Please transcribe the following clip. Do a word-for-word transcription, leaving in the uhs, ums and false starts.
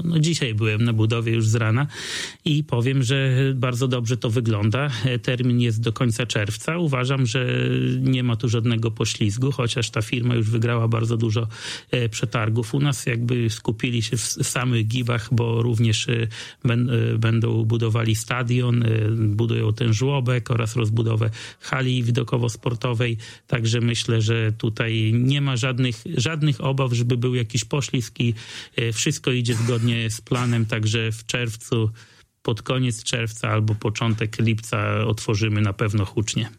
no dzisiaj byłem na budowie już z rana i powiem, że bardzo dobrze to wygląda. Termin jest do końca czerwca. Uważam, że nie ma tu żadnego poślizgu, chociaż ta firma już wygrała bardzo dużo przetargów. U nas jakby skupili się w samych gibach, bo również będą budowali stadion, budują ten żłobek oraz rozbudowę hali widokowo-sportowej. Także myślę, że tutaj nie ma żadnych, żadnych obaw, żeby był jakiś poślizg i wszystko idzie zgodnie z planem. Także w czerwcu, pod koniec czerwca albo początek lipca otworzymy na pewno hucznie.